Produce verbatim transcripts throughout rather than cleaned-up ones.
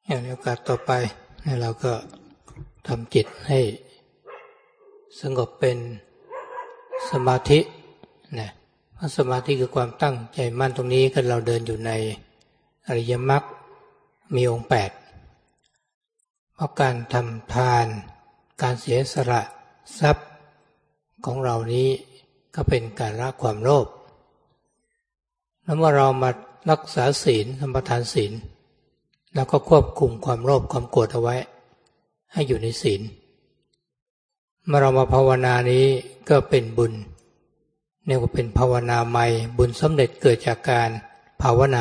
อย่างในโอกาสต่อไปเราก็ทำจิตให้สงบเป็นสมาธินะเพราะสมาธิคือความตั้งใจมั่นตรงนี้ก็เราเดินอยู่ในอริยมรรคมีองค์แปดเพราะการทำทานการเสียสละทรัพย์ของเรานี้ก็เป็นการละความโลภแล้วเมื่อเรามารักษาศีลทำประทานศีลแล้วก็ควบคุมความโลภความโกรธเอาไว้ให้อยู่ในศีลเมื่อเรามาภาวนานี้ก็เป็นบุญเรียกว่าเป็นภาวนาใหม่บุญสำเร็จเกิดจากการภาวนา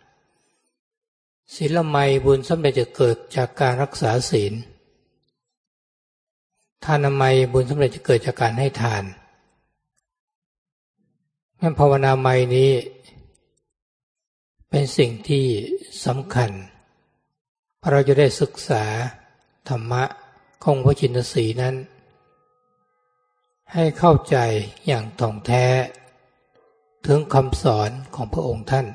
ศีลใหม่บุญสำเร็จจะเกิดจากการรักษาศีลทานใหม่บุญสำเร็จจะเกิดจากการให้ทานงั้นภาวนาใหม่นี้เป็นสิ่งที่สำคัญเพราะเราจะได้ศึกษาธรรมะของพระชินสีห์นั้นให้เข้าใจอย่างถ่องแท้ถึงคำสอนของพระองค์ท่าน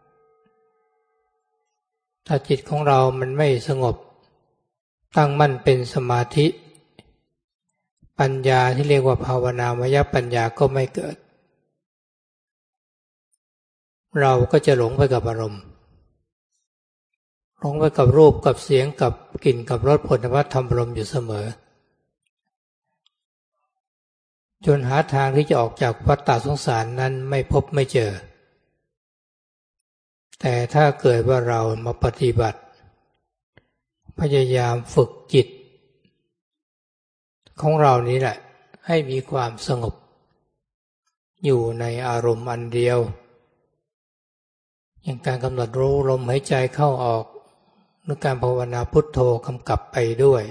ถ้าจิตของเรามันไม่สงบตั้งมั่นเป็นสมาธิปัญญาที่เรียกว่าภาวนามยปัญญาก็ไม่เกิดเราก็จะหลงไปกับอารมณ์หลงไปกับรูปกับเสียงกับกลิ่นกับรสผลวัตธรรมลมอยู่เสมอจนหาทางที่จะออกจากวัฏฏะสงสารนั้นไม่พบไม่เจอแต่ถ้าเกิดว่าเรามาปฏิบัติพยายามฝึกจิตของเรานี้แหละให้มีความสงบอยู่ในอารมณ์อันเดียวอย่างการกำหนดรู้ลมหายใจเข้าออกหรือการภาวนาพุทโธกำกับไปด้วย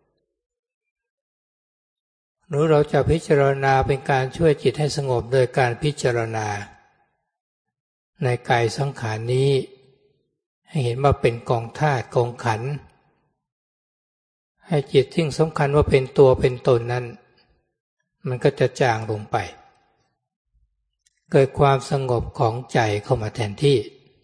หรือเราจะพิจารณาเป็นการช่วยจิตให้สงบโดยการพิจารณาในกายสังขารนี้ให้เห็นว่าเป็นกองธาตุกองขันธ์ให้จิตที่สำคัญว่าเป็นตัวเป็นตนนั้นมันก็จะจางลงไปเกิดความสงบของใจเข้ามาแทนที่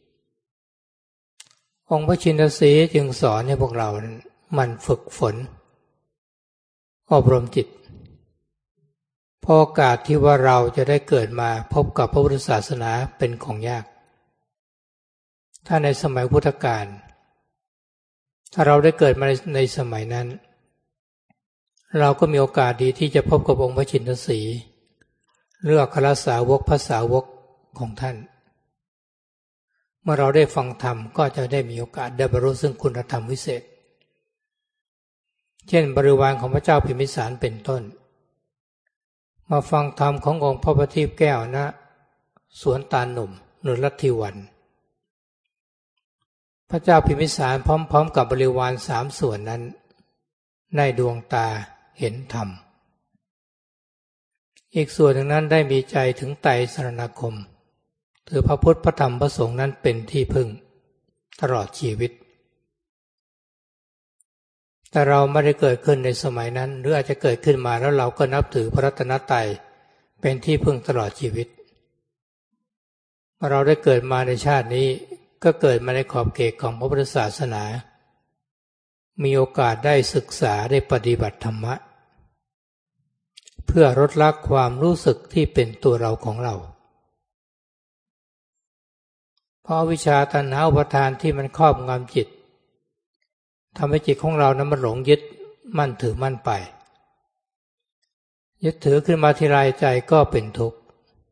องค์พระชินสีห์จึงสอนให้พวกเรามันฝึกฝนอบรมจิตเพราะโอกาสที่ว่าเราจะได้เกิดมาพบกับพระพุทธศาสนาเป็นของยากถ้าในสมัยพุทธกาลถ้าเราได้เกิดมาในสมัยนั้นเราก็มีโอกาสดีที่จะพบกับองค์พระชินสีห์เลือกคณะสาวกพระสาวกของท่านเมื่อเราได้ฟังธรรมก็จะได้มีโอกาสได้บรรลุซึ่งคุณธรรมวิเศษเช่นบริวารของพระเจ้าพิมพิสารเป็นต้นมาฟังธรรมขององค์พระประทีปแก้วณสวนตาลหนุ่มหรือลัทธิวันพระเจ้าพิมพิสารพร้อมๆกับบริวารสามส่วนนั้นได้ดวงตาเห็นธรรมอีกส่วนหนึ่งนั้นได้มีใจถึงไตรสรณคมถือพระพุทธพระธรรมพระสงฆ์นั้นเป็นที่พึ่งตลอดชีวิตแต่เราไม่ได้เกิดขึ้นในสมัยนั้นหรืออาจจะเกิดขึ้นมาแล้วเราก็นับถือพระรัตนตรัยเป็นที่พึ่งตลอดชีวิตเมื่อเราได้เกิดมาในชาตินี้ก็เกิดมาในขอบเขตของพระพุทธศาสนามีโอกาสได้ศึกษาได้ปฏิบัติธรรมะเพื่อลดละความรู้สึกที่เป็นตัวเราของเราเพราะวิชาตัณหาอุปาทานที่มันครอบงำจิตทำให้จิตของเรานั้นมันหลงยึดมั่นถือมั่นไปยึดถือขึ้นมาทีไรใจก็เป็นทุกข์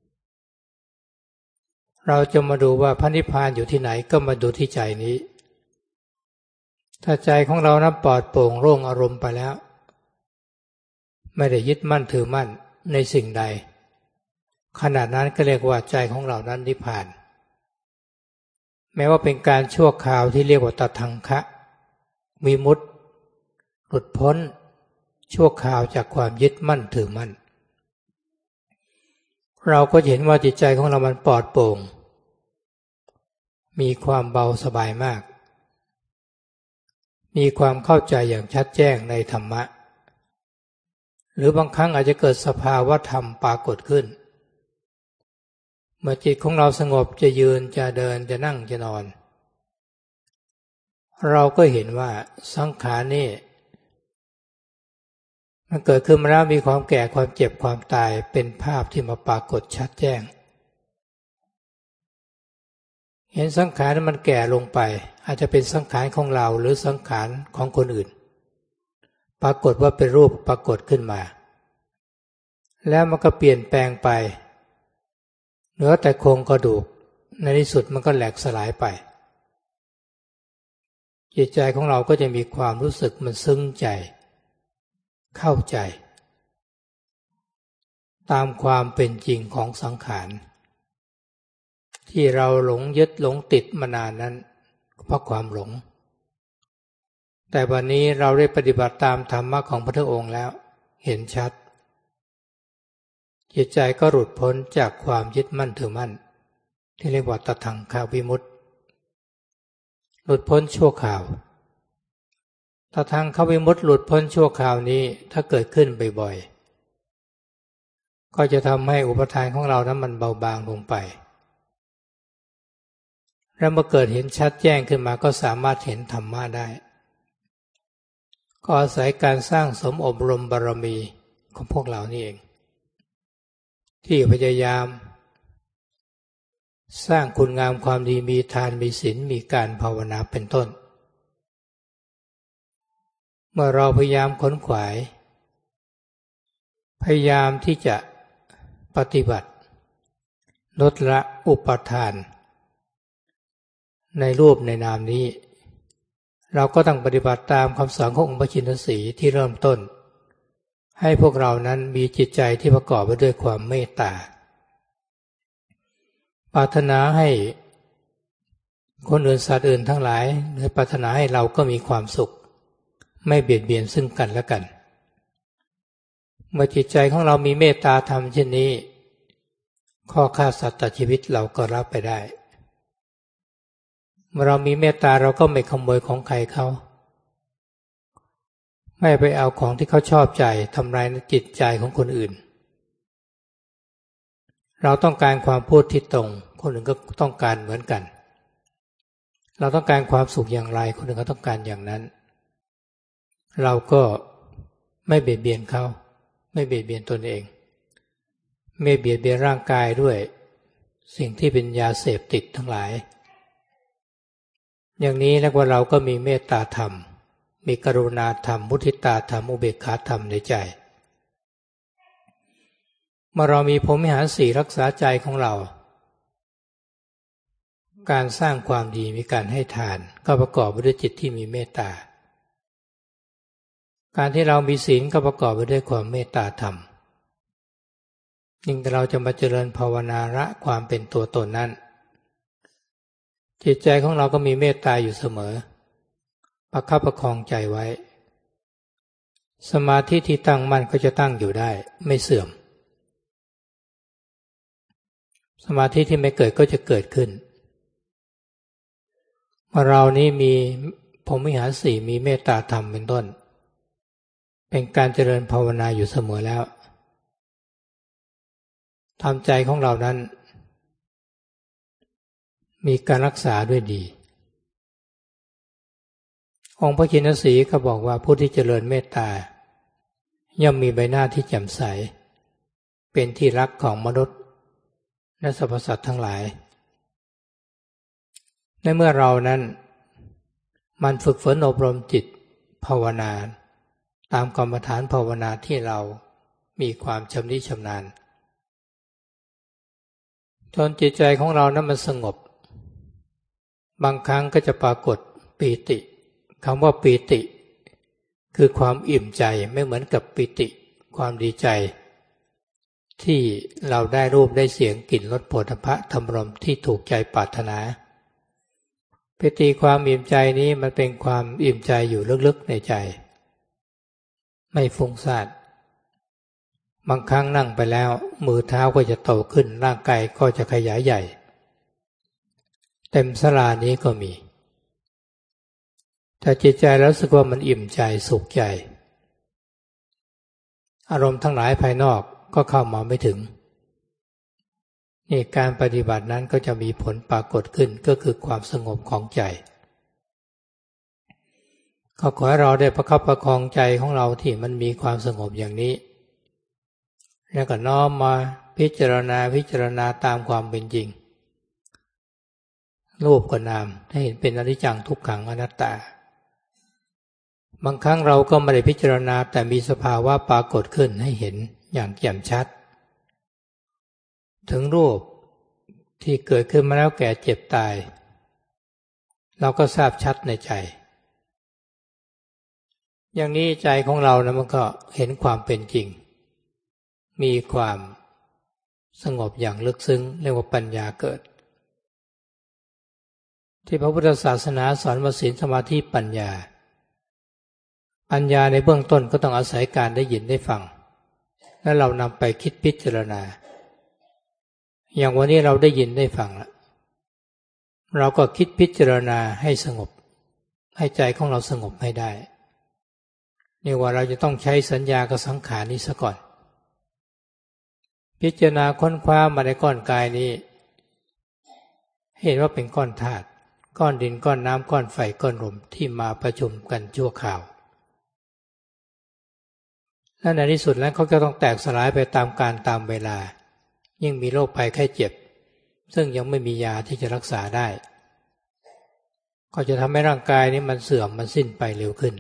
เราจะมาดูว่าพระนิพพานอยู่ที่ไหนก็มาดูที่ใจนี้ถ้าใจของเรานั้นปลอดโปร่งโล่งอารมณ์ไปแล้วไม่ได้ยึดมั่นถือมั่นในสิ่งใดขณะนั้นก็เรียกว่าใจของเรานั้นนิพพานแม้ว่าเป็นการชั่วคราวที่เรียกว่าตทังคะวิมุตติหลุดพ้นชั่วคราวจากความยึดมั่นถือมั่นเราก็เห็นว่าจิตใจของเรามันปลอดโปร่งมีความเบาสบายมากมีความเข้าใจอย่างชัดแจ้งในธรรมะหรือบางครั้งอาจจะเกิดสภาวะธรรมปรากฏขึ้นเมื่อจิตของเราสงบจะยืนจะเดินจะนั่งจะนอนเราก็เห็นว่าสังขารนี่มันเกิดขึ้นมาแล้วมีความแก่ความเจ็บความตายเป็นภาพที่มาปรากฏชัดแจ้งเห็นสังขารนั้นมันแก่ลงไปอาจจะเป็นสังขารของเราหรือสังขารของคนอื่นปรากฏว่าเป็นรูปปรากฏขึ้นมาแล้วมันก็เปลี่ยนแปลงไปเหลือแต่โครงกระดูกในที่สุดมันก็แหลกสลายไปจิตใจของเราก็จะมีความรู้สึกมันซึ้งใจเข้าใจตามความเป็นจริงของสังขารที่เราหลงยึดหลงติดมานานนั้นเพราะความหลงแต่วันนี้เราได้ปฏิบัติตามธรรมะของพระพุทธองค์แล้วเห็นชัดจิตใจก็หลุดพ้นจากความยึดมั่นถือมั่นที่เรียกว่าตถังควิมุตติหลุดพ้นชั่วคราวตถังควิมุตติหลุดพ้นชั่วคราวนี้ถ้าเกิดขึ้นบ่อยๆก็จะทำให้อุปทานของเรานั้นมันเบาบางลงไปแล้วเมื่อเกิดเห็นชัดแจ้งขึ้นมาก็สามารถเห็นธรรมะได้ก็อาศัยการสร้างสมอบรมบารมีของพวกเรานี่เองที่พยายามสร้างคุณงามความดีมีทานมีศีลมีการภาวนาเป็นต้นเมื่อเราพยายามขนขวายพยายามที่จะปฏิบัติลดละอุปทานในรูปในนามนี้เราก็ต้องปฏิบัติตามคำสอนขององค์พระชินสีห์ที่เริ่มต้นให้พวกเรานั้นมีจิตใจที่ประกอบไปด้วยความเมตตาปรารถนาให้คนอื่นสัตว์อื่นทั้งหลายหรือปรารถนาให้เราก็มีความสุขไม่เบียดเบียนซึ่งกันและกันเมื่อจิตใจของเรามีเมตตาธรรมเช่นนี้ข้อฆ่าสัตว์ตัดชีวิตเราก็รับไปได้เมื่อเรามีเมตตาเราก็ไม่ขโมยของใครเขาไม่ไปเอาของที่เขาชอบใจทำลายจิตใจของคนอื่นเราต้องการความพูดที่ตรงคนอื่นก็ต้องการเหมือนกันเราต้องการความสุขอย่างไรคนอื่นก็ต้องการอย่างนั้นเราก็ไม่เบียดเบียนเขาไม่เบียดเบียนตนเองไม่เบียดเบียนร่างกายด้วยสิ่งที่เป็นยาเสพติดทั้งหลายอย่างนี้เรียกว่าเราก็มีเมตตาธรรมมีกรุณาธรรมมุทิตาธรรมอุเบกขาธรรมในใจเมื่อเรามีพรหมวิหารสี่รักษาใจของเราการสร้างความดีมีการให้ทานก็ประกอบไปด้วยจิตที่มีเมตตาการที่เรามีศีลก็ประกอบไปด้วยความเมตตาธรรมยิ่งเราจะมาเจริญภาวนาละความเป็นตัวตนนั้นจิตใจของเราก็มีเมตตาอยู่เสมอประคับประคองใจไว้สมาธิที่ตั้งมั่นก็จะตั้งอยู่ได้ไม่เสื่อมสมาธิที่ไม่เกิดก็จะเกิดขึ้นเมื่อเรานี้มีพรหมวิหารสี่มีเมตตาธรรมเป็นต้นเป็นการเจริญภาวนาอยู่เสมอแล้วทำใจของเรานั้นมีการรักษาด้วยดีองค์พระชินสีห์ก็บอกว่าผู้ที่เจริญเมตตาย่อมมีใบหน้าที่แจ่มใสเป็นที่รักของมนุษย์และสรรพสัตว์ทั้งหลายในเมื่อเรานั้นมันฝึกฝนอบรมจิตภาวนาตามกรรมฐานภาวนาที่เรามีความชำนิชำนาญจนจิตใจของเรานั้นมันสงบบางครั้งก็จะปรากฏปีติคำว่าปีติคือความอิ่มใจไม่เหมือนกับปิติความดีใจที่เราได้รูปได้เสียงกลิ่นรสโผฏฐัพพะธรรมารมณ์ที่ถูกใจปรารถนาปิติความอิ่มใจนี้มันเป็นความอิ่มใจอยู่ลึกๆในใจไม่ฟุ้งซ่านบางครั้งนั่งไปแล้วมือเท้าก็จะโตขึ้นร่างกายก็จะขยายใหญ่เต็มศาลานี้ก็มีแต่จิตใจแล้วรู้สึกว่ามันอิ่มใจสุขใจอารมณ์ทั้งหลายภายนอกก็เข้ามาไม่ถึงนี่การปฏิบัตินั้นก็จะมีผลปรากฏขึ้นก็คือความสงบของใจก็ขอให้เราได้ประคับประคองใจของเราที่มันมีความสงบอย่างนี้แล้วก็น้อมมาพิจารณาพิจารณาตามความเป็นจริงรูปกับนามให้เห็นเป็นอนิจจังทุกขังอนัตตาบางครั้งเราก็ไม่ได้พิจารณาแต่มีสภาวะปรากฏขึ้นให้เห็นอย่างแจ่มชัดถึงรูปที่เกิดขึ้นมาแล้วแก่เจ็บตายเราก็ทราบชัดในใจอย่างนี้ใจของเรานะมันก็เห็นความเป็นจริงมีความสงบอย่างลึกซึ้งเรียกว่าปัญญาเกิดที่พระพุทธศาสนาสอนว่าศีลสมาธิปัญญาปัญญาในเบื้องต้นก็ต้องอาศัยการได้ยินได้ฟังแล้วเรานำไปคิดพิจารณาอย่างวันนี้เราได้ยินได้ฟังแล้วเราก็คิดพิจารณาให้สงบให้ใจของเราสงบให้ได้นี่ว่าเราจะต้องใช้สัญญากับสังขารนี้ซะก่อนพิจารณาค้นคว้ามาในก้อนกายนี้เห็นว่าเป็นก้อนธาตุก้อนดินก้อนน้ำก้อนไฟก้อนลมที่มาประชุมกันชั่วคราวและในที่สุดแล้วเขาจะต้องแตกสลายไปตามกาลตามเวลายิ่งมีโรคภัยไข้เจ็บซึ่งยังไม่มียาที่จะรักษาได้ก็จะทำให้ร่างกายนี้มันเสื่อมมันสิ้นไปเร็วขึ้น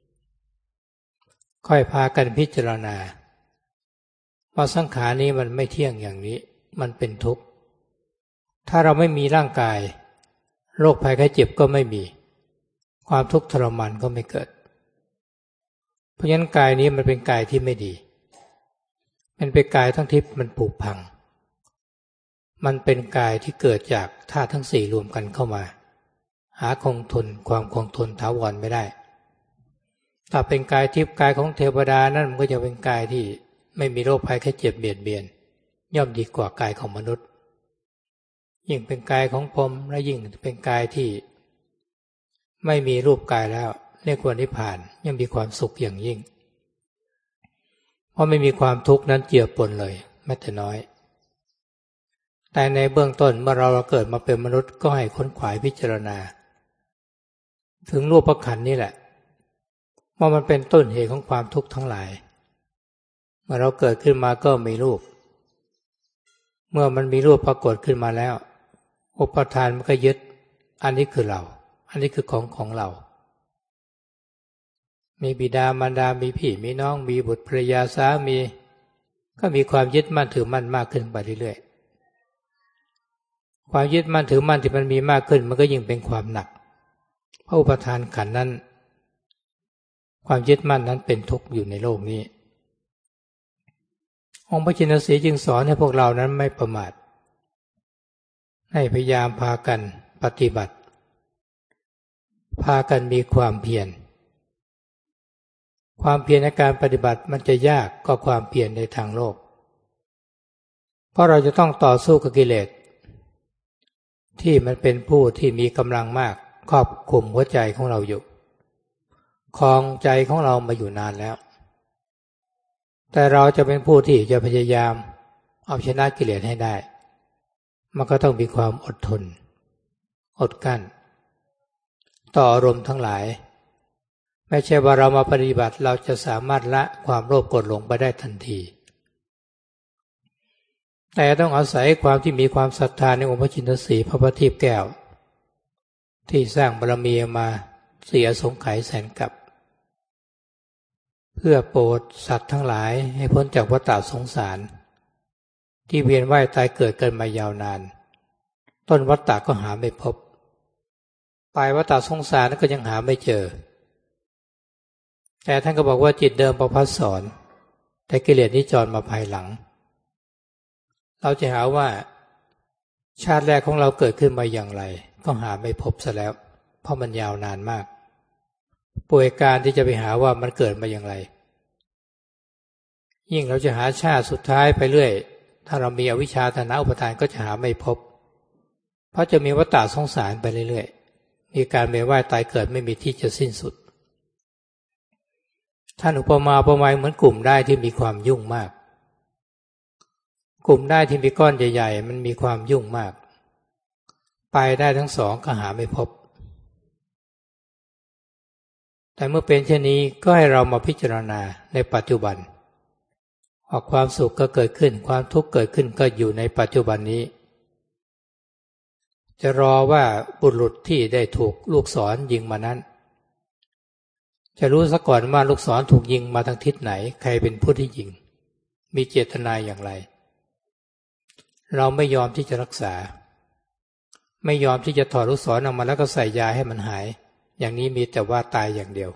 ค่อยพากันพิจารณาว่าสังขารนี้มันไม่เที่ยงอย่างนี้มันเป็นทุกข์ถ้าเราไม่มีร่างกายโรคภัยไข้เจ็บก็ไม่มีความทุกข์ทรมานก็ไม่เกิดเพราะฉะนั้นกายนี้มันเป็นกายที่ไม่ดีมันเป็นกายทั้งทิพย์มันผุพังมันเป็นกายที่เกิดจากธาตุทั้งสี่รวมกันเข้ามาหาคงทนความคงทนถาวรไม่ได้ถ้าเป็นกายทิพย์กายของเทวดานั่นมันก็จะเป็นกายที่ไม่มีโรคภัยแค่เจ็บเบียดเบียนย่อมดีกว่ากายของมนุษย์ยิ่งเป็นกายของพรหมและยิ่งเป็นกายที่ไม่มีรูปกายแล้วเรียกว่านิพพานย่อมมีความสุขอย่างยิ่งเพราะไม่มีความทุกข์นั้นเจือปนเลยแม้แต่น้อยแต่ในเบื้องต้นเมื่อเราเกิดมาเป็นมนุษย์ก็ให้ค้นขวายพิจารณาถึงรูปขันธ์นี่แหละว่ามันเป็นต้นเหตุของความทุกข์ทั้งหลายเมื่อเราเกิดขึ้นมาก็มีรูปเมื่อมันมีรูปปรากฏขึ้นมาแล้วอุปทานมันก็ยึดอันนี้คือเราอันนี้คือของของเรามีบิดามารดามีพี่มีน้องมีบุตรภรรยาสามีก็มีความยึดมั่นถือมั่นมากขึ้นไปเรื่อยๆความยึดมั่นถือมั่นที่มันมีมากขึ้นมันก็ยิ่งเป็นความหนักเพราะอุปทานขันธ์นั้นความยึดมั่นนั้นเป็นทุกข์อยู่ในโลกนี้องค์พระชินสีห์จึงสอนให้พวกเรานั้นไม่ประมาทให้พยายามพากันปฏิบัติพากันมีความเพียรความเพียรในการปฏิบัติมันจะยากกว่าความเพียรในทางโลกเพราะเราจะต้องต่อสู้กับกิเลสที่มันเป็นผู้ที่มีกำลังมากครอบคลุมหัวใจของเราอยู่ครองใจของเรามาอยู่นานแล้วแต่เราจะเป็นผู้ที่จะพยายามเอาชนะกิเลสให้ได้มันก็ต้องมีความอดทนอดกั้นต่ออารมณ์ทั้งหลายไม่ใช่ว่าเรามาปฏิบัติเราจะสามารถละความโลภโกรธหลงไปได้ทันทีแต่ต้องอาศัยความที่มีความศรัทธาในองค์พระชินสีห์พระประทีปแก้วที่สร้างบารมีมาเสียสงไขยแสนกับเพื่อโปรดสัตว์ทั้งหลายให้พ้นจากวัฏสงสารที่เวียนว่ายตายเกิดกันมายาวนานต้นวัฏก็หาไม่พบปลายวัฏสงสารก็ยังหาไม่เจอแต่ท่านก็บอกว่าจิตเดิมประภัสสรแต่กิเลสนี้จรมาภายหลังเราจะหาว่าชาติแรกของเราเกิดขึ้นมาอย่างไรก็หาไม่พบซะแล้วเพราะมันยาวนานมากป่วยการที่จะไปหาว่ามันเกิดมาอย่างไรยิ่งเราจะหาชาติสุดท้ายไปเรื่อยถ้าเรามีอวิชชาตัณหาอุปาทานก็จะหาไม่พบเพราะจะมีวัฏสงสารไปเรื่อยๆมีการเวียนว่ายตายเกิดไม่มีที่จะสิ้นสุดท่านอุปมาอุปไมยเหมือนกลุ่มได้ที่มีความยุ่งมากกลุ่มได้ที่มีก้อนใหญ่ๆมันมีความยุ่งมากไปได้ทั้งสองก็หาไม่พบแต่เมื่อเป็นเช่นนี้ก็ให้เรามาพิจารณาในปัจจุบันออกความสุขก็เกิดขึ้นความทุกข์เกิดขึ้นก็อยู่ในปัจจุบันนี้จะรอว่าบุรุษที่ได้ถูกลูกศรยิงมานั้นจะรู้ซะก่อนว่าลูกศรถูกยิงมาทางทิศไหนใครเป็นผู้ที่ยิงมีเจตนาอย่างไรเราไม่ยอมที่จะรักษาไม่ยอมที่จะถอดลูกศรออกมาแล้วก็ใส่ยาให้มันหายอย่างนี้มีแต่ว่าตายอย่างเดียว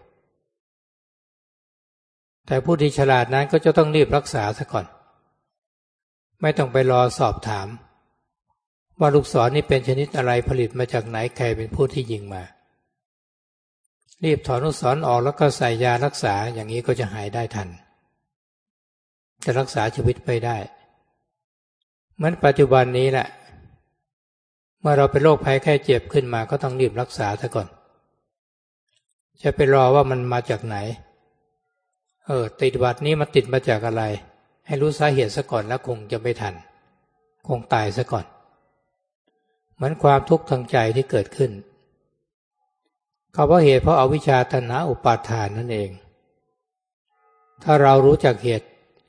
แต่ผู้ที่ฉลาดนั้นก็จะต้องรีบรักษาซะก่อนไม่ต้องไปรอสอบถามว่าลูกศรนี่เป็นชนิดอะไรผลิตมาจากไหนใครเป็นผู้ที่ยิงมารีบถอนลูกศรออกแล้วก็ใส่ยารักษาอย่างนี้ก็จะหายได้ทันจะรักษาชีวิตไปได้เหมือนปัจจุบันนี้แหละเมื่อเราเป็นโรคภัยไข้เจ็บขึ้นมาก็ต้องรีบรักษาซะก่อนจะไปรอว่ามันมาจากไหนเออติดหวัดนี้มันติดมาจากอะไรให้รู้สาเหตุซะก่อนแล้วคงจะไม่ทันคงตายซะก่อนเหมือนความทุกข์ทางใจที่เกิดขึ้นเขาเพราะเหตุเพราะอวิชชาตัณหาอุปาทานนั่นเองถ้าเรารู้จักเหตุ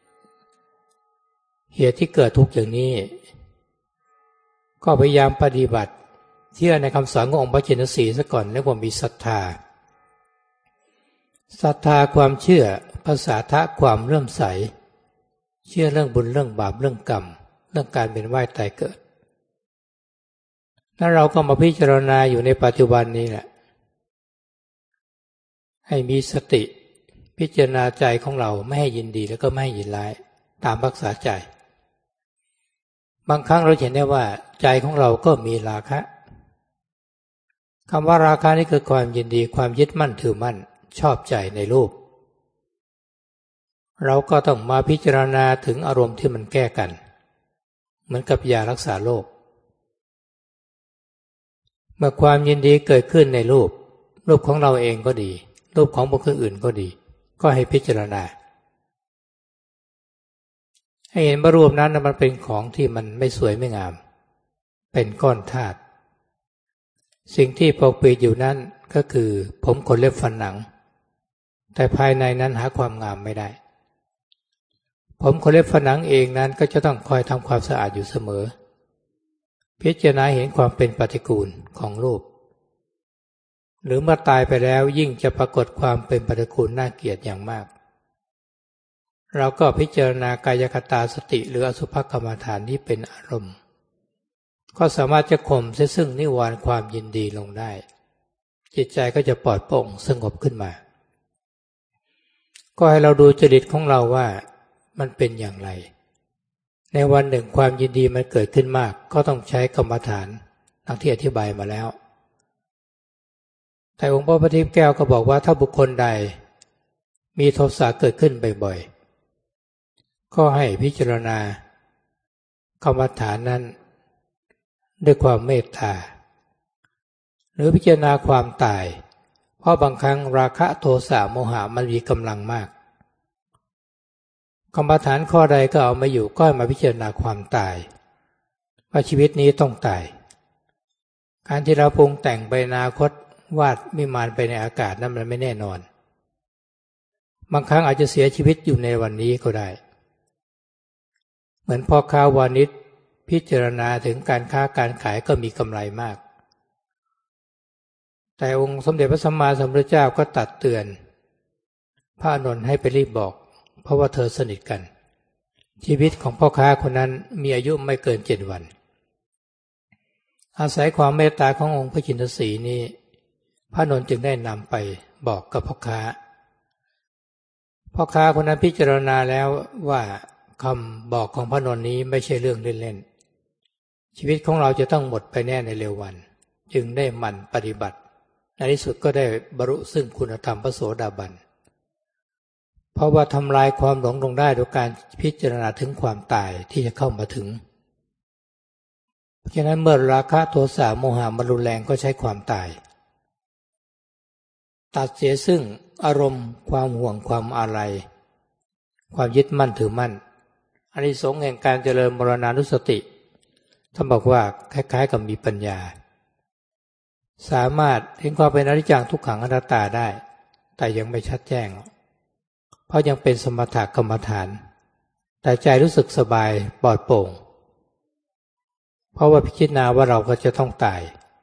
เหตุที่เกิดทุกข์อย่างนี้ก็พยายามปฏิบัติเชื่อในคำสอนขององค์พระจินสีซะก่อนแล้วก็มีศรัทธาศรัทธาความเชื่อภาษาทะความเลื่อมใสเชื่อเรื่องบุญเรื่องบาปเรื่องกรรมเรื่องการเป็นว่ายตายเกิดแล้วเราก็มาพิจารณาอยู่ในปัจจุบันนี้แหละให้มีสติพิจารณาใจของเราไม่ให้ยินดีแล้วก็ไม่ให้ยินร้ายตามรักษาใจบางครั้งเราเห็นได้ว่าใจของเราก็มีราคะคำว่าราคะนี่คือความยินดีความยึดมั่นถือมั่นชอบใจในรูปเราก็ต้องมาพิจารณาถึงอารมณ์ที่มันแก้กันเหมือนกับยารักษาโรคเมื่อความยินดีเกิดขึ้นในรูปรูปของเราเองก็ดีรูปของบุคคลอื่นก็ดีก็ให้พิจารณาให้เห็นว่ารูปนั้นมันเป็นของที่มันไม่สวยไม่งามเป็นก้อนธาตุสิ่งที่ปกปิดอยู่นั้นก็คือผมขนเล็บฟันหนังแต่ภายในนั้นหาความงามไม่ได้ผมขนเล็บฟันหนังเองนั้นก็จะต้องคอยทำความสะอาดอยู่เสมอพิจารณาเห็นความเป็นปฏิกูลของรูปหรือเมื่อตายไปแล้วยิ่งจะปรากฏความเป็นปฏิกูลน่าเกลียดอย่างมากเราก็พิจารณากายคตาสติหรืออสุภกรรมฐานนี้เป็นอารมณ์ก็สามารถจะข่มเสียซึ่งนิวรณ์ความยินดีลงได้จิตใจก็จะปลอดโปร่งสงบขึ้นมาก็ให้เราดูจริตของเราว่ามันเป็นอย่างไรในวันหนึ่งความยินดีมันเกิดขึ้นมากก็ต้องใช้กรรมฐานดังที่อธิบายมาแล้วแต่องค์พระปฏิปแก้วก็บอกว่าถ้าบุคคลใดมีโทสะเกิดขึ้นบ่อยๆก็ให้พิจารณากรรมฐานนั้นด้วยความเมตตาหรือพิจารณาความตายเพราะบางครั้งราคะโทสะโมหะมันมีกำลังมากกรรมฐานข้อใดก็เอามาอยู่ก็มาพิจารณาความตายว่าชีวิตนี้ต้องตายการที่เราปรุงแต่งไปอนาคตวาดวิมานไปในอากาศนั้นมันไม่แน่นอนบางครั้งอาจจะเสียชีวิตอยู่ในวันนี้ก็ได้เหมือนพ่อค้าวานิชพิจารณาถึงการค้าการขายก็มีกำไรมากแต่องค์สมเด็จพระสัมมาสัมพุทธเจ้าก็ตัดเตือนพระอานนท์ให้ไปรีบบอกเพราะว่าเธอสนิทกันชีวิตของพ่อค้าคนนั้นมีอายุไม่เกินเจ็ดวันอาศัยความเมตตาขององค์พระจินสีนี้พระอานนท์จึงได้นำไปบอกกับพ่อค้าพ่อค้าคนนั้นพิจารณาแล้วว่าคำบอกของพระอานนท์นี้ไม่ใช่เรื่องเล่นๆชีวิตของเราจะต้องหมดไปแน่ในเร็ววันจึงได้หมั่นปฏิบัติในที่สุดก็ได้บรรลุซึ่งคุณธรรมพระโสดาบันเพราะว่าทำลายความหลงลงได้โดยการพิจารณาถึงความตายที่จะเข้ามาถึงเพราะฉะนั้นเมื่อราคะโทสะโมหะมันรุนแรงก็ใช้ความตายตัดเสียซึ่งอารมณ์ความห่วงความอาลัยความยึดมั่นถือมั่นอานิสงส์แห่งการเจริญมรณานุสติท่านบอกว่าคล้ายๆกับมีปัญญาสามารถเห็นความเป็นอนิจจังทุกขังอนัตตาได้แต่ยังไม่ชัดแจ้งเพราะยังเป็นสมถกรรมฐานแต่ใจรู้สึกสบายปลอดโปร่งเพราะว่าพิจารณาว่าเราก็จะต้องตาย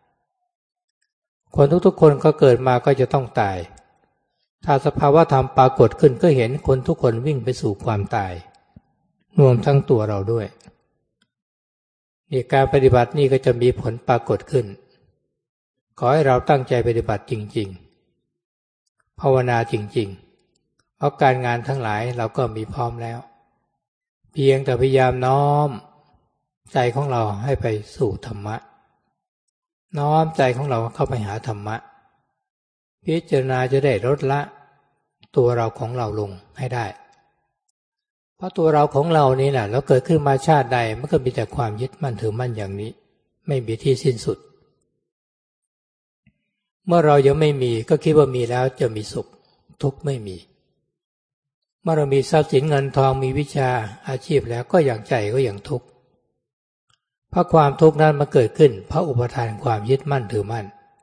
คนทุกๆคนก็เกิดมาก็จะต้องตายถ้าสภาวะธรรมปรากฏขึ้นก็เห็นคนทุกคนวิ่งไปสู่ความตายรวมทั้งตัวเราด้วยนี่การปฏิบัตินี่ก็จะมีผลปรากฏขึ้นขอให้เราตั้งใจปฏิบัติจริงๆภาวนาจริงๆเพราะการงานทั้งหลายเราก็มีพร้อมแล้วเพียงแต่พยายามน้อมใจของเราให้ไปสู่ธรรมะน้อมใจของเราเข้าไปหาธรรมะพิจารณาจะได้ลดละตัวเราของเราลงให้ได้เพราะตัวเราของเรานี่แหละเราเกิดขึ้นมาชาติใดมันก็มีแต่ความยึดมั่นถือมั่นอย่างนี้ไม่มีที่สิ้นสุดเมื่อเรายังไม่มีก็คิดว่ามีแล้วจะมีสุขทุกข์ไม่มีเมื่อเรามีทรัพย์สินเงินทองมีวิชาอาชีพแล้วก็อย่างใจก็อย่างทุกข์เพราะความทุกข์นั้นมาเกิดขึ้นเพราะอุปทานความยึดมั่นถือมั่น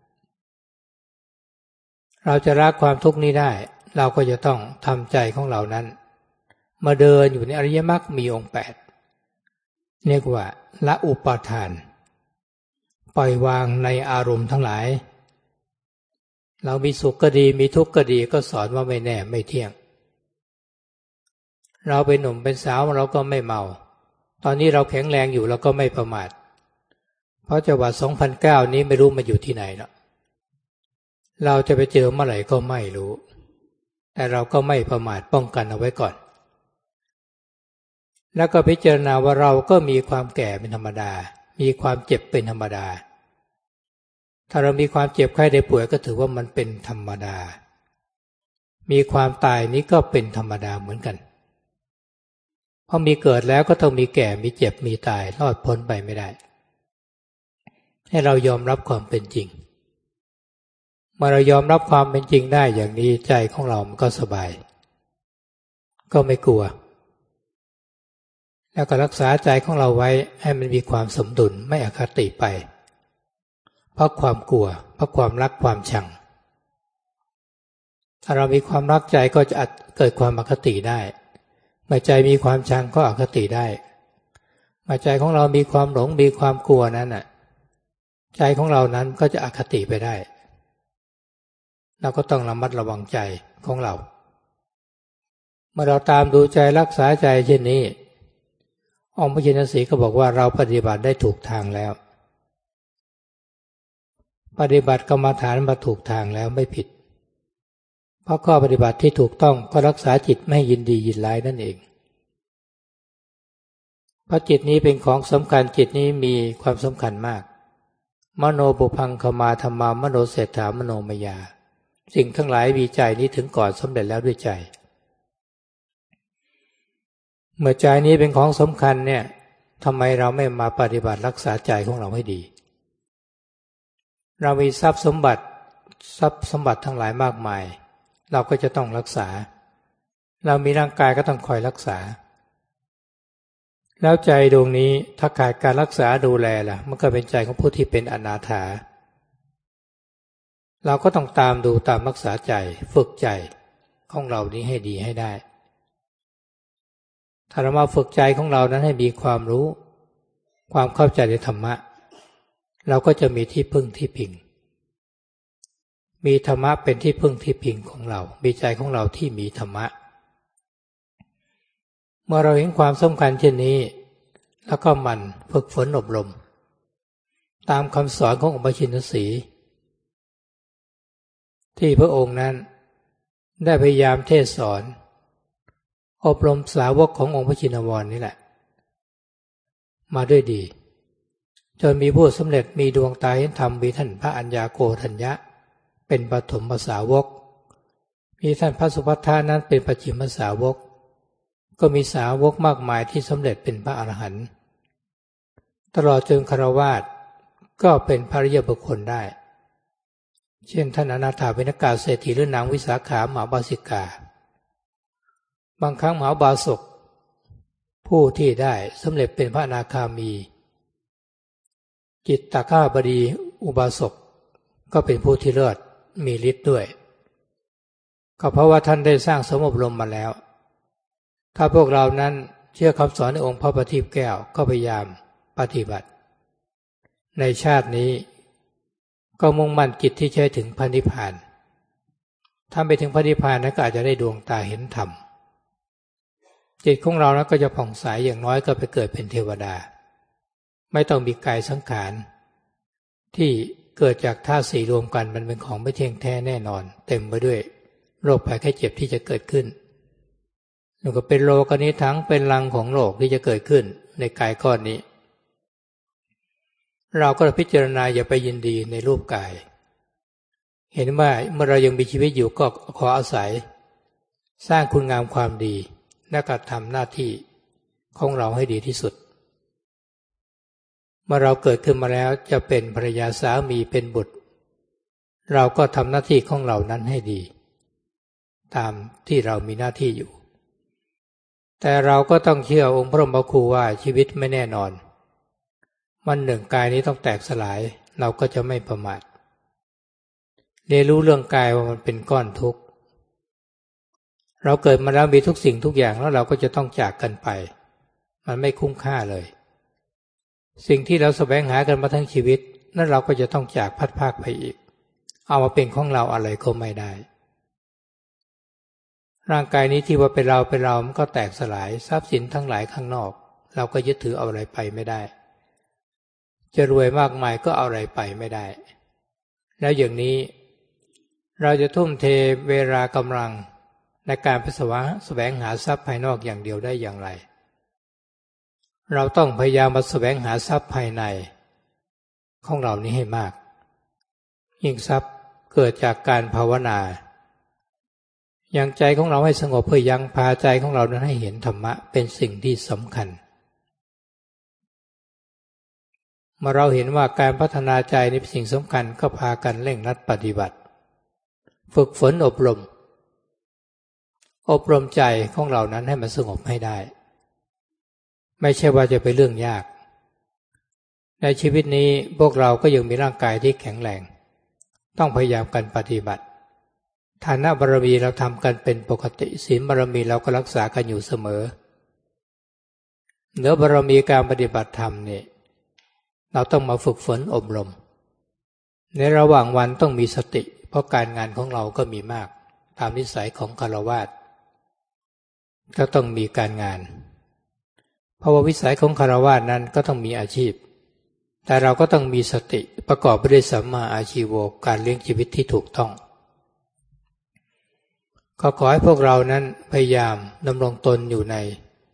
เราจะละความทุกข์นี้ได้เราก็จะต้องทำใจของเรานั้นมาเดินอยู่ในอริยมรรคมีองค์แปดเรียกว่าละอุปทานปล่อยวางในอารมณ์ทั้งหลายเรามีสุขก็ดีมีทุกข์ก็ดีก็สอนว่าไม่แน่ไม่เที่ยงเราเป็นหนุ่มเป็นสาวเราก็ไม่เมาตอนนี้เราแข็งแรงอยู่เราก็ไม่ประมาทเพราะจังหวัดสองพันเก้านี้ไม่รู้มาอยู่ที่ไหนเนาะเราจะไปเจอเมื่อไหร่ก็ไม่รู้แต่เราก็ไม่ประมาทป้องกันเอาไว้ก่อนแล้วก็พิจารณาว่าเราก็มีความแก่เป็นธรรมดามีความเจ็บเป็นธรรมดาถ้าเรามีความเจ็บไข้ได้ป่วยก็ถือว่ามันเป็นธรรมดามีความตายนี้ก็เป็นธรรมดาเหมือนกันพอมีเกิดแล้วก็ต้องมีแก่มีเจ็บมีตายรอดพ้นไปไม่ได้ให้เรายอมรับความเป็นจริงเมื่อเรายอมรับความเป็นจริงได้อย่างนี้ใจของเรามันก็สบายก็ไม่กลัวแล้วก็รักษาใจของเราไว้ให้มันมีความสมดุลไม่อคติไปเพราะความกลัวเพราะความรักความชังถ้าเรามีความรักใจก็จะเกิดความอคติได้เมื่อใจมีความชังก็อคติได้เมื่อใจของเรามีความหลงมีความกลัวนั้นน่ะใจของเรานั้นก็จะอคติไปได้เราก็ต้องระมัดระวังใจของเราเมื่อเราตามดูใจรักษาใจเช่นนี้องค์พระชินสีห์ก็บอกว่าเราปฏิบัติได้ถูกทางแล้วปฏิบัติกรรมฐานมาถูกทางแล้วไม่ผิดเพราะข้อปฏิบัติที่ถูกต้องก็รักษาจิตไม่ให้ยินดียินร้ายนั่นเองเพราะจิตนี้เป็นของสำคัญจิตนี้มีความสำคัญมากมโนบุพังคมาธรรมามโนเศรษฐามโนมยาสิ่งทั้งหลายมีใจนี้ถึงก่อนสำเร็จแล้วด้วยใจเมื่อใจนี้เป็นของสำคัญเนี่ยทำไมเราไม่มาปฏิบัติรักษาใจของเราให้ดีเรามีทรัพย์สมบัติทรัพย์สมบัติทั้งหลายมากมายเราก็จะต้องรักษาเรามีร่างกายก็ต้องคอยรักษาแล้วใจดวงนี้ถ้าขาดการรักษาดูแลล่ะมันก็เป็นใจของผู้ที่เป็นอนาถาเราก็ต้องตามดูตามรักษาใจฝึกใจของเรานี้ให้ดีให้ได้ถ้าเรามาฝึกใจของเรานั้นให้มีความรู้ความเข้าใจในธรรมะเราก็จะมีที่พึ่งที่พิงมีธรรมะเป็นที่พึ่งที่พิงของเรามีใจของเราที่มีธรรมะเมื่อเราเห็นความสำคัญเช่นนี้แล้วก็หมั่นฝึกฝนอบรมตามคำสอนขององค์พระชินสีห์ที่พระองค์นั้นได้พยายามเทศสอนอบรมสาวกขององค์พระชินวรนี่แหละมาด้วยดีจนมีผู้สำเร็จมีดวงตาเห็นธรรมมีท่านพระอัญญาโกฏัญญะเป็นปฐมสาวกมีท่านพระสุภัททานั้นเป็นปัจฉิมสาวกก็มีสาวกมากมายที่สำเร็จเป็นพระอรหันต์ตลอดจนฆราวาสก็เป็นพระอริยบุคคลได้เช่นท่านอนาถาเวนกาเศรษฐีหรือนางวิสาขามหาบาสิกาบางครั้งมหาบาศกผู้ที่ได้สำเร็จเป็นพระอนาคามีจิตตคาบดีอุบาสกก็เป็นผู้ที่เลิศมีฤทธิ์ด้วยก็เพราะว่าท่านได้สร้างสมอบรมมาแล้วถ้าพวกเรานั้นเชื่อคำสอนในองค์พระประทีปแก้วก็พยายามปฏิบัติในชาตินี้ก็มุ่งมั่นจิตที่ใช้ถึงพระนิพพานถ้าไปถึงพระนิพพานนั้นก็อาจจะได้ดวงตาเห็นธรรมจิตของเรานั้นก็จะผ่องใสอย่างน้อยก็ไปเกิดเป็นเทวดาไม่ต้องมีกายสังขารที่เกิดจากธาตุสี่รวมกันมันเป็นของไม่เที่ยงแท้แน่นอนเต็มไปด้วยโรคภัยไข้เจ็บที่จะเกิดขึ้นแล้วก็เป็นโลกนี้ทั้งเป็นรังของโลกที่จะเกิดขึ้นในกายก้อนนี้เราก็พิจารณาอย่าไปยินดีในรูปกายเห็นว่าเมื่อเรายังมีชีวิตอยู่ก็ขออาศัยสร้างคุณงามความดีและการทำหน้าที่ของเราให้ดีที่สุดเมื่อเราเกิดขึ้นมาแล้วจะเป็นภรรยาสามีเป็นบุตรเราก็ทำหน้าที่ของเรานั้นให้ดีตามที่เรามีหน้าที่อยู่แต่เราก็ต้องเชื่อองค์พระบรมครูว่าชีวิตไม่แน่นอนวันหนึ่งกายนี้ต้องแตกสลายเราก็จะไม่ประมาทเรียนรู้เรื่องกายว่ามันเป็นก้อนทุกข์เราเกิดมาแล้วมีทุกสิ่งทุกอย่างแล้วเราก็จะต้องจากกันไปมันไม่คุ้มค่าเลยสิ่งที่เราแสวงหากันมาทั้งชีวิตนั่นเราก็จะต้องจากพัดพรากไปอีกเอามาเป็นของเราอะไรก็ไม่ได้ร่างกายนี้ที่ว่าเป็นเราเป็นเรามันก็แตกสลายทรัพย์สินทั้งหลายข้างนอกเราก็ยึดถือเอาอะไรไปไม่ได้จะรวยมากมายก็เอาอะไรไปไม่ได้แล้วอย่างนี้เราจะทุ่มเทเวลากำลังในการไปแสวงหาทรัพย์ภายนอกอย่างเดียวได้อย่างไรเราต้องพยายามมาแสวงหาทรัพย์ภายในของเรานี้ให้มากยิ่งทรัพย์เกิดจากการภาวนายังใจของเราให้สงบเพื่อยังพาใจของเรานั้นให้เห็นธรรมะเป็นสิ่งที่สำคัญเมื่อเราเห็นว่าการพัฒนาใจนี่เป็นสิ่งสำคัญก็พากันเร่งรัดปฏิบัติฝึกฝนอบรมอบรมใจของเรานั้นให้มันสงบให้ได้ไม่ใช่ว่าจะเป็นเรื่องยากในชีวิตนี้พวกเราก็ยังมีร่างกายที่แข็งแรงต้องพยายามกันปฏิบัติฐานะบารมีเราทำกันเป็นปกติศีลบารมีเราก็รักษากันอยู่เสมอเหนือบารมีการปฏิบัติธรรมนี่เราต้องมาฝึกฝนอบรมในระหว่างวันต้องมีสติเพราะการงานของเราก็มีมากตามนิสัยของฆราวาสก็ต้องมีการงานเพราะว่าวิสัยของฆราวาสนั้นก็ต้องมีอาชีพแต่เราก็ต้องมีสติประกอบไปด้วยสัมมาอาชีโวการเลี้ยงชีวิตที่ถูกต้องก็ขอให้พวกเรานั้นพยายามดำรงตนอยู่ใน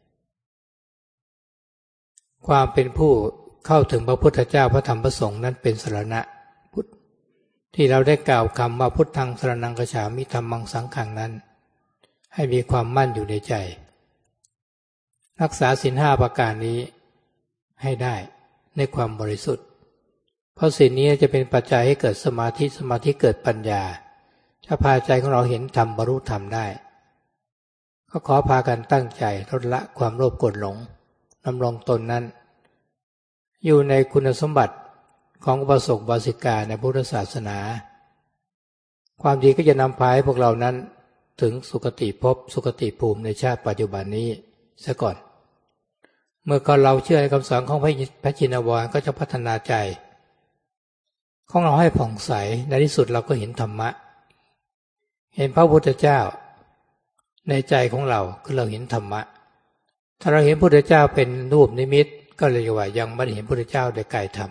ความเป็นผู้เข้าถึงพระพุทธเจ้าพระธรรมพระสงฆ์นั้นเป็นสรณะพุทธที่เราได้กล่าวคำว่าพุทธังสรณังคัจฉามิธัมมังสังฆังนั้นให้มีความมั่นอยู่ในใจรักษาศีลห้าประการนี้ให้ได้ในความบริสุทธิ์เพราะศีลนี้จะเป็นปัจจัยให้เกิดสมาธิสมาธิเกิดปัญญาจะพาใจของเราเห็นธรรมบรรลุธรรมได้ก็ขอพากันตั้งใจลดละความโลภโกรธหลงดำรงตนนั้นอยู่ในคุณสมบัติของอุบาสกอุบาสิกาในพุทธศาสนาความดีก็จะนำพาให้พวกเรานั้นถึงสุคติภพสุคติภูมิในชาติปัจจุบันนี้ซะก่อนเมื่อก่อนเราเชื่อในคำสอนของพระจินวรก็จะพัฒนาใจของเราให้ผ่องใสในที่สุดเราก็เห็นธรรมะเห็นพระพุทธเจ้าในใจของเราคือเราเห็นธรรมะถ้าเราเห็นพระพุทธเจ้าเป็นรูปนิมิตก็เลยว่ายังไม่ได้เห็นพระพุทธเจ้าในกายธรรม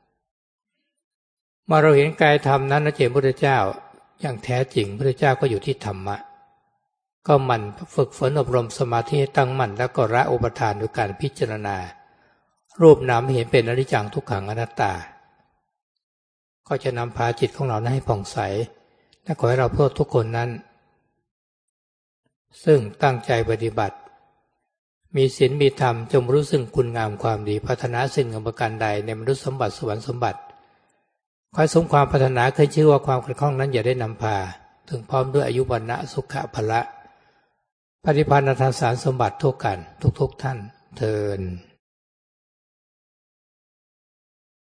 เมื่อเราเห็นกายธรรมนั้นเราเห็นพระพุทธเจ้าอย่างแท้จริงพระพุทธเจ้าก็อยู่ที่ธรรมะก็หมั่นฝึกฝนอบรมสมาธิให้ตั้งมั่นแล้วก็ละอุปทานโดยการพิจารณารูปนามเห็นเป็นอนิจจังทุกขังอนัตตาก็จะนำพาจิตของเราให้ผ่องใสและขอให้เราเพื่อทุกคนนั้นซึ่งตั้งใจปฏิบัติมีศีลมีธรรมจงรู้ซึ่งคุณงามความดีพัฒนาสิ่งประการใดในมนุษย์สมบัติสวรรค์สมบัติขอให้สมความพัฒนาขึ้นชื่อว่าความขัดข้องนั้นอย่าได้นำพาถึงพร้อมด้วยอายุวรรณะสุขะพละปฏิภาณธรรมสารสมบัติทุกกันทุกๆท่านเทอญ